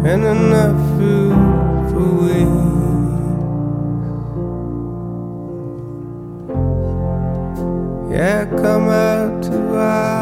and enough food for weeks. Yeah, come out to our